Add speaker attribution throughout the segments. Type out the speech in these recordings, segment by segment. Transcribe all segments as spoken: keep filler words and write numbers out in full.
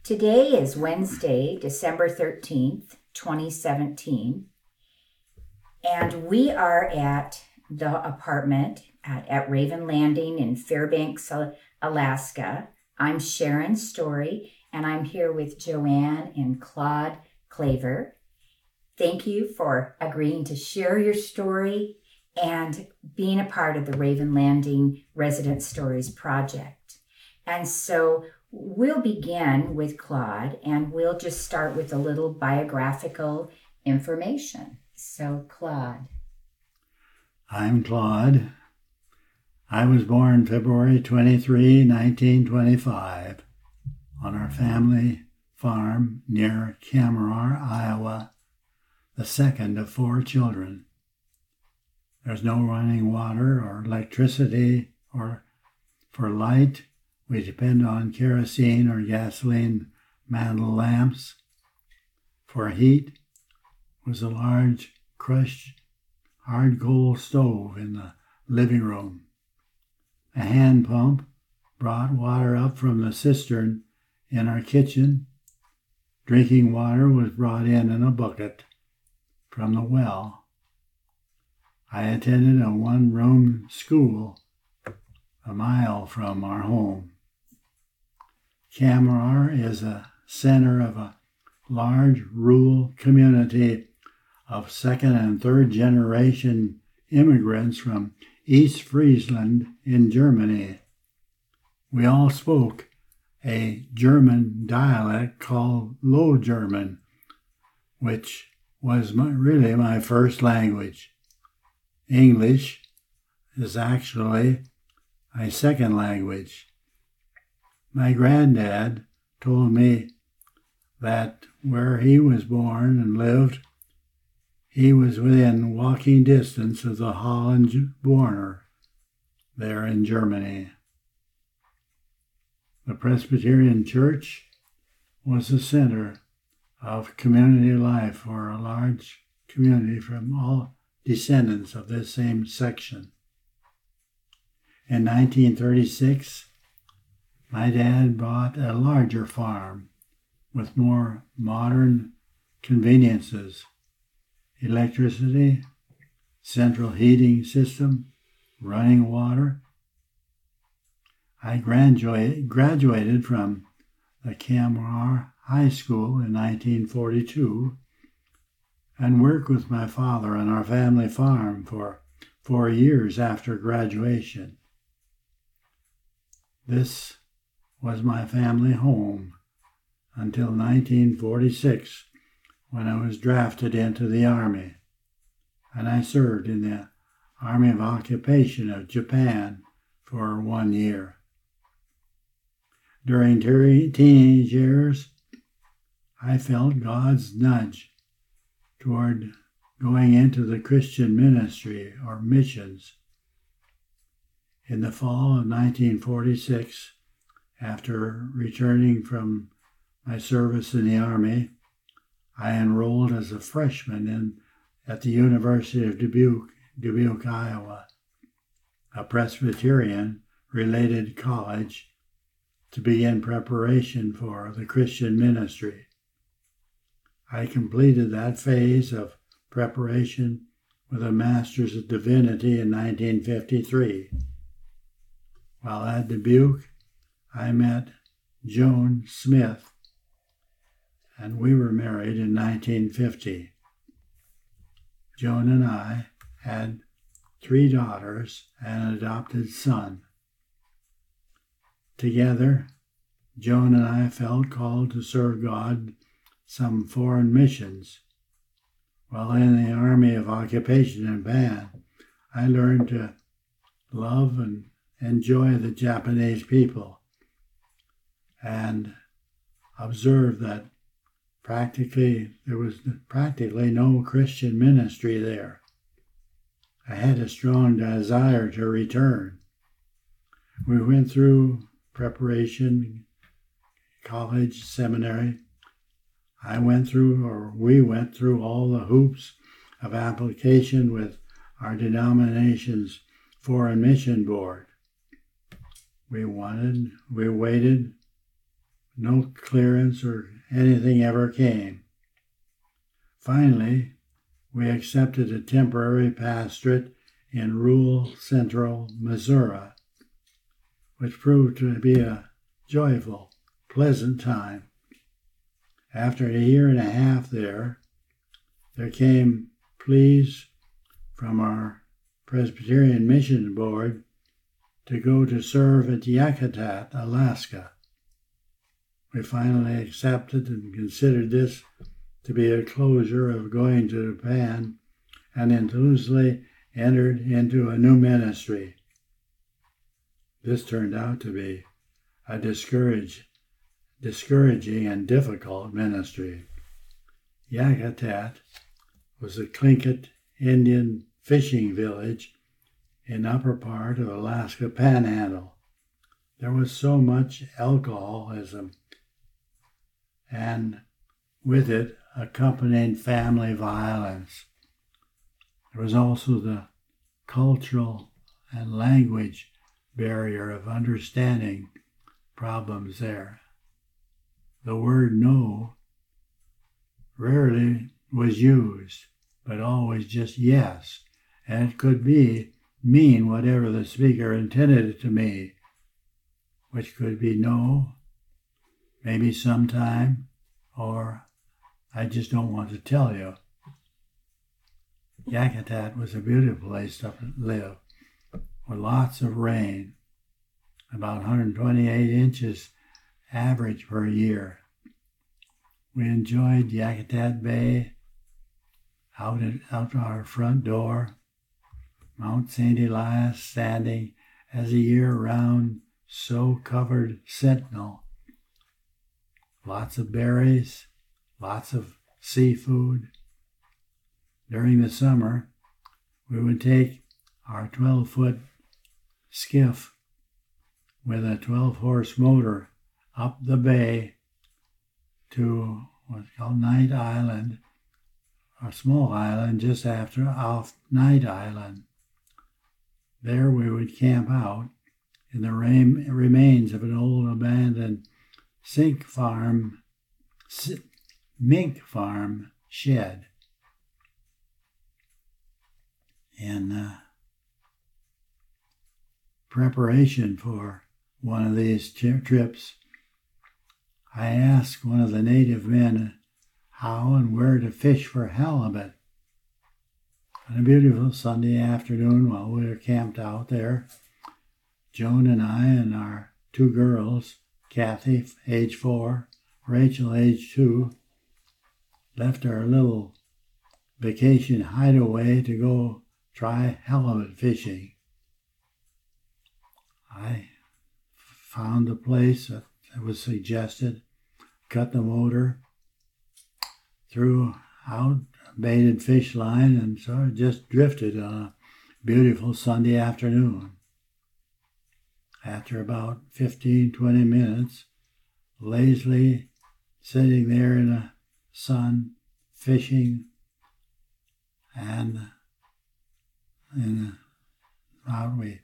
Speaker 1: Today is Wednesday, December thirteenth, twenty seventeen, and we are at the apartment at, at Raven Landing in Fairbanks, Alaska. I'm Sharon Story, and I'm here with Joanne and Claude Claver. Thank you for agreeing to share your story and being a part of the Raven Landing Resident Stories project. And so we'll begin with Claude, and we'll just start with a little biographical information. So, Claude.
Speaker 2: I'm Claude. I was born February twenty-third, nineteen twenty-five, on our family farm near Kammerer, Iowa, the second of four children. There's no running water or electricity, or for light we depend on kerosene or gasoline mantle lamps. For heat was a large crushed hard coal stove in the living room. A hand pump brought water up from the cistern in our kitchen. Drinking water was brought in in a bucket from the well. I attended a one-room school a mile from our home. Kammerer is a center of a large rural community of second and third generation immigrants from East Friesland in Germany. We all spoke a German dialect called Low German, which was my, really my first language. English is actually my second language. My granddad told me that where he was born and lived, he was within walking distance of the Holland-Warner there in Germany. The Presbyterian Church was the center of community life for a large community from all descendants of this same section. In nineteen thirty-six, my dad bought a larger farm with more modern conveniences, electricity, central heating system, running water. I graduate, graduated from the Kammerer High School in nineteen forty-two and worked with my father on our family farm for four years after graduation. This was my family home until nineteen forty-six, when I was drafted into the Army, and I served in the Army of Occupation of Japan for one year. During teenage years, I felt God's nudge toward going into the Christian ministry or missions. In the fall of nineteen forty-six, after returning from my service in the Army, I enrolled as a freshman in, at the University of Dubuque, Dubuque, Iowa, a Presbyterian-related college, to begin preparation for the Christian ministry. I completed that phase of preparation with a Master's of Divinity in nineteen fifty-three. While at Dubuque, I met Joan Smith, and we were married in nineteen fifty. Joan and I had three daughters and an adopted son. Together, Joan and I felt called to serve God some foreign missions. While in the Army of Occupation in Japan, I learned to love and enjoy the Japanese people and observed that practically there was practically no Christian ministry there. I had a strong desire to return. We went through preparation, college, seminary. I went through, or we went through all the hoops of application with our denomination's Foreign Mission Board. We wanted, we waited, No clearance or anything ever came. Finally, we accepted a temporary pastorate in rural central Missouri, which proved to be a joyful, pleasant time. After a year and a half there, there came pleas from our Presbyterian Mission Board to go to serve at Yakutat, Alaska. We finally accepted and considered this to be a closure of going to Japan, and enthusively entered into a new ministry. This turned out to be a discourage, discouraging and difficult ministry. Yakutat was a Tlingit Indian fishing village in upper part of Alaska Panhandle. There was so much alcoholism, and with it accompanying family violence. There was also the cultural and language barrier of understanding problems there. The word no rarely was used, but always just yes, and it could be mean whatever the speaker intended it to mean, which could be no, maybe sometime, or I just don't want to tell you. Yakutat was a beautiful place to live, with lots of rain, about one hundred twenty-eight inches average per year. We enjoyed Yakutat Bay, out at out our front door, Mount Saint Elias standing as a year-round snow-covered sentinel. Lots of berries, lots of seafood. During the summer, we would take our twelve-foot skiff with a twelve-horse motor up the bay to what's called Knight Island, a small island just after off Knight Island. There we would camp out in the remains of an old abandoned sink farm, mink farm shed. In uh, preparation for one of these tri- trips, I asked one of the native men how and where to fish for halibut. On a beautiful Sunday afternoon while we were camped out there, Joan and I and our two girls, Kathy, age four, Rachel, age two, left our little vacation hideaway to go try halibut fishing. I found a place that was suggested, cut the motor, threw out a baited fish line, and sort of just drifted on a beautiful Sunday afternoon. After about fifteen, twenty minutes, lazily sitting there in the sun, fishing, and and out we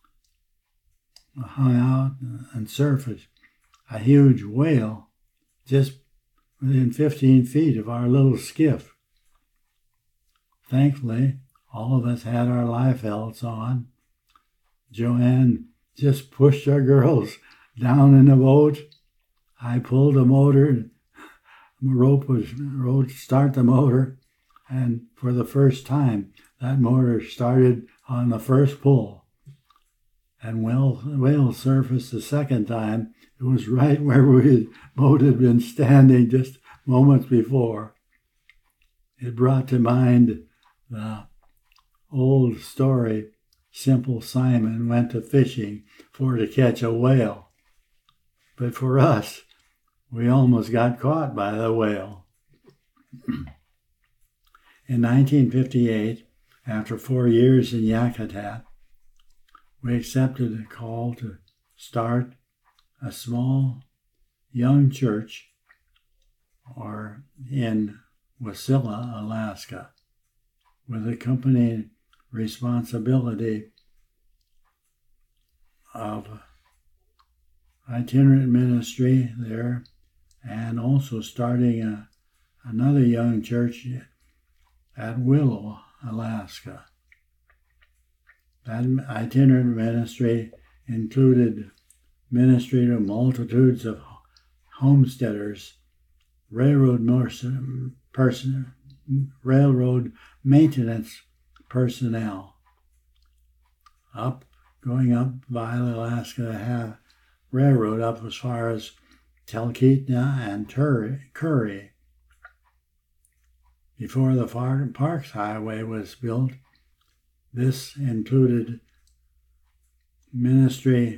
Speaker 2: hung out and surfaced a huge whale just within fifteen feet of our little skiff. Thankfully, all of us had our life belts on. Joanne just pushed our girls down in the boat. I pulled the motor, the rope was rope start the motor, and for the first time, that motor started on the first pull. And whale, whale surfaced the second time. It was right where we boat had been standing just moments before. It brought to mind the old story, Simple Simon went to fishing for to catch a whale. But for us, we almost got caught by the whale. In nineteen fifty-eight, after four years in Yakutat, we accepted a call to start a small young church or in Wasilla, Alaska, with accompanying responsibility of itinerant ministry there, and also starting a, another young church at Willow, Alaska. That itinerant ministry included ministry to multitudes of homesteaders, railroad person, railroad maintenance personnel, up going up via Alaska, have railroad up as far as Talkeetna and Curry. Before the Parks Highway was built, this included ministry.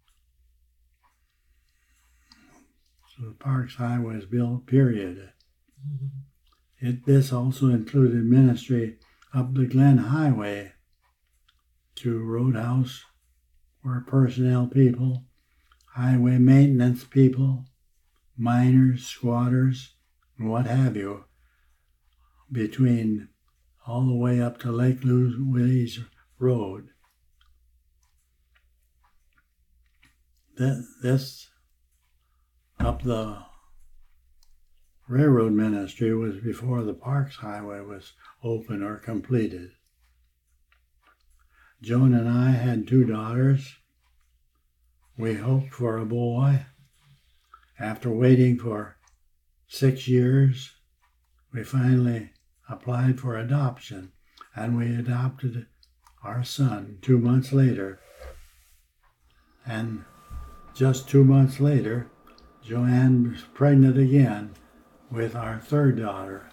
Speaker 2: So the Parks Highway was built, period. Mm-hmm. It, this also included ministry up the Glen Highway to Roadhouse, where personnel people, highway maintenance people, miners, squatters, and what have you, between all the way up to Lake Louise Road. This, up the railroad ministry, was before the Parks Highway was open or completed. Joan and I had two daughters. We hoped for a boy. After waiting for six years, we finally applied for adoption, and we adopted our son two months later. And just two months later, Joanne was pregnant again with our third daughter.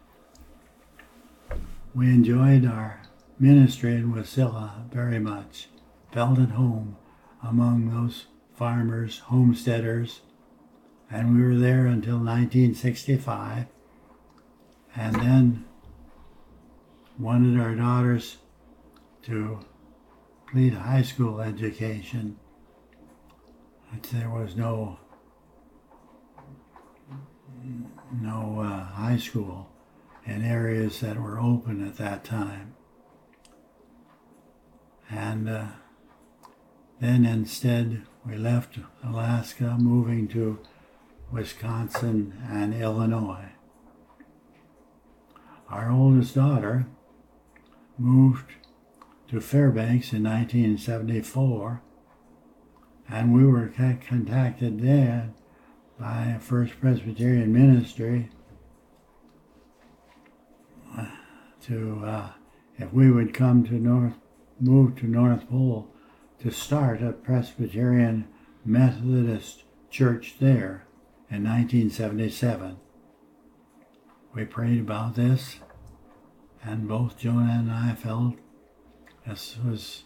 Speaker 2: We enjoyed our ministry in Wasilla very much, felt at home among those farmers, homesteaders, and we were there until nineteen sixty-five. And then wanted our daughters to complete high school education. But there was no no uh, high school in areas that were open at that time. And uh, then instead we left Alaska, moving to Wisconsin and Illinois. Our oldest daughter moved to Fairbanks in nineteen seventy-four, and we were contacted there by First Presbyterian Ministry to uh, if we would come to North, move to North Pole to start a Presbyterian Methodist church there in nineteen seventy-seven. We prayed about this, and both Jonah and I felt this was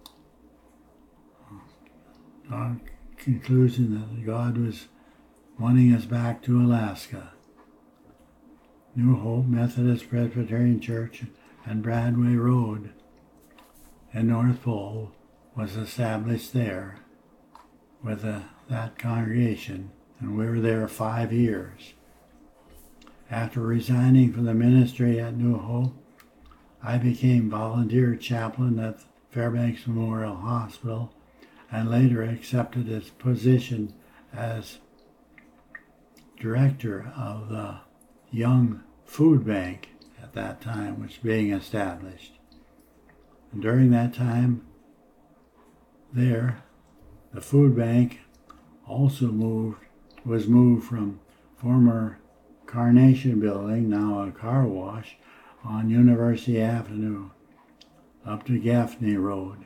Speaker 2: our conclusion that God was wanting us back to Alaska. New Hope Methodist Presbyterian Church and Bradway Road in North Pole was established there with a, that congregation, and we were there five years. After resigning from the ministry at New Hope, I became volunteer chaplain at Fairbanks Memorial Hospital and later accepted a position as director of the Young Food Bank at that time, which was being established. And during that time there, the food bank also moved, was moved from former Carnation Building, now a car wash, on University Avenue up to Gaffney Road.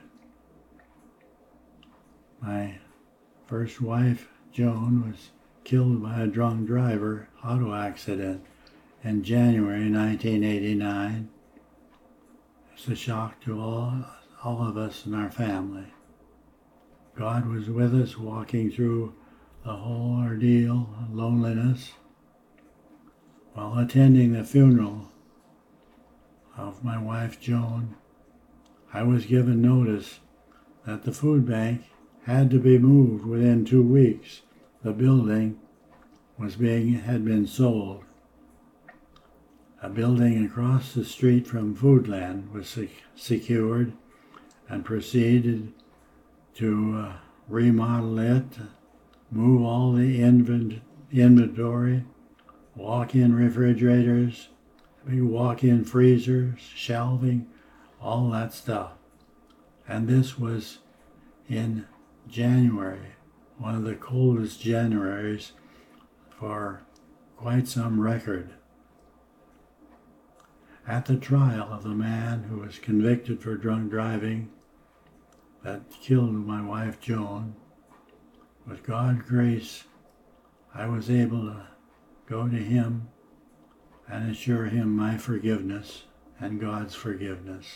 Speaker 2: My first wife, Joan, was killed by a drunk driver auto accident in January nineteen eighty-nine. It's a shock to all, all of us in our family. God was with us walking through the whole ordeal of loneliness. While attending the funeral of my wife Joan, I was given notice that the food bank had to be moved within two weeks. The building was being had been sold. A building across the street from Foodland was sec- secured and proceeded to uh, remodel it move all the invent- inventory, walk-in refrigerators, big walk-in freezers, shelving, all that stuff. And this was in January, one of the coldest Januaries for quite some record. At the trial of the man who was convicted for drunk driving that killed my wife Joan, with God's grace, I was able to go to him and assure him my forgiveness and God's forgiveness.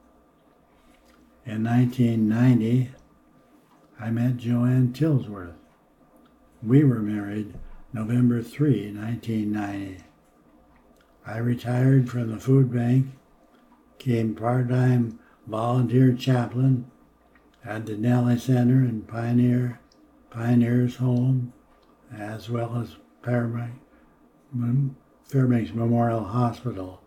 Speaker 2: In nineteen ninety, I met Joanne Tilsworth. We were married November third, nineteen ninety. I retired from the food bank, became part-time volunteer chaplain at the Denali Center and Pioneer, Pioneers Home, as well as Fairbanks, Fairbanks Memorial Hospital.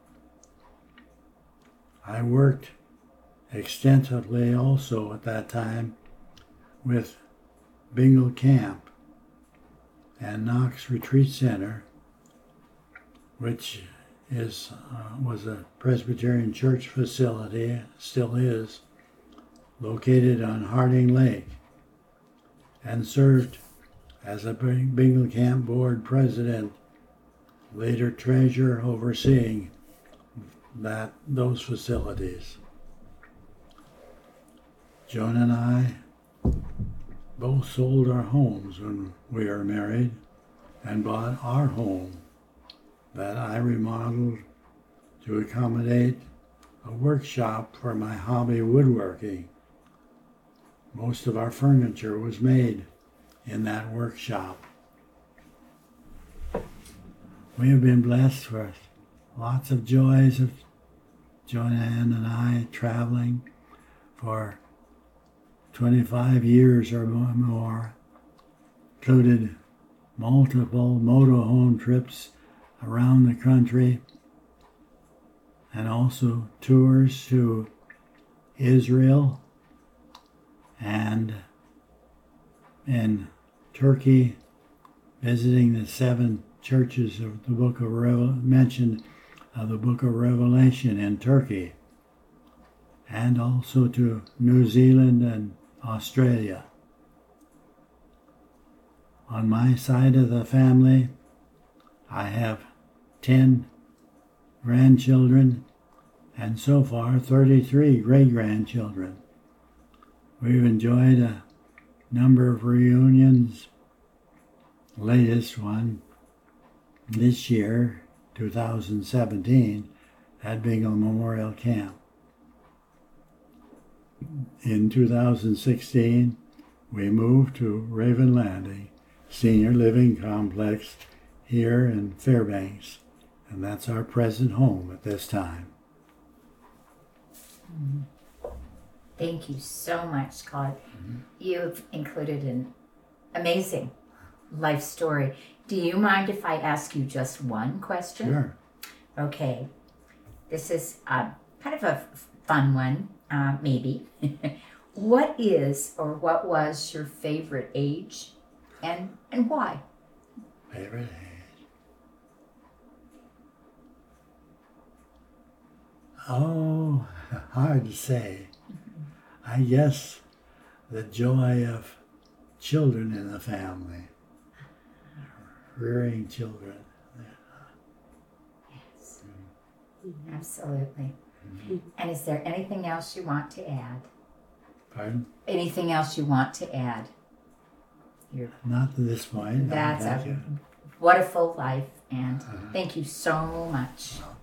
Speaker 2: I worked extensively also at that time with Bingle Camp and Knox Retreat Center, which is uh, was a Presbyterian church facility, still is, located on Harding Lake, and served as a Bingle Camp Board president, later treasurer overseeing that those facilities. Joan and I both sold our homes when we were married and bought our home that I remodeled to accommodate a workshop for my hobby woodworking. Most of our furniture was made in that workshop. We have been blessed with lots of joys of Joanne and I traveling for twenty-five years or more, included multiple motorhome trips around the country and also tours to Israel and in Turkey, visiting the seven churches of the book of Revel- mentioned of the book of Revelation in Turkey, and also to New Zealand and Australia. On my side of the family, I have ten grandchildren and so far thirty-three great-grandchildren. We've enjoyed a number of reunions. Latest one this year, two thousand seventeen, at Bingle Memorial Camp. In two thousand sixteen, we moved to Raven Landing Senior Living Complex here in Fairbanks, and that's our present home at this time.
Speaker 1: Thank you so much, Claude.
Speaker 2: Mm-hmm.
Speaker 1: You've included an amazing life story. Do you mind if I ask you just one question?
Speaker 2: Sure.
Speaker 1: Okay. This is uh, kind of a fun one, uh, maybe. What is or what was your favorite age and, and why?
Speaker 2: Favorite age? Oh, hard to say. I guess the joy of children in the family, rearing children.
Speaker 1: Yes, mm-hmm. Absolutely. Mm-hmm. And is there anything else you want to add?
Speaker 2: Pardon?
Speaker 1: Anything else you want to add? You're,
Speaker 2: Not at this point.
Speaker 1: That's
Speaker 2: no,
Speaker 1: a
Speaker 2: you.
Speaker 1: wonderful life, and
Speaker 2: Uh-huh.
Speaker 1: thank you so much.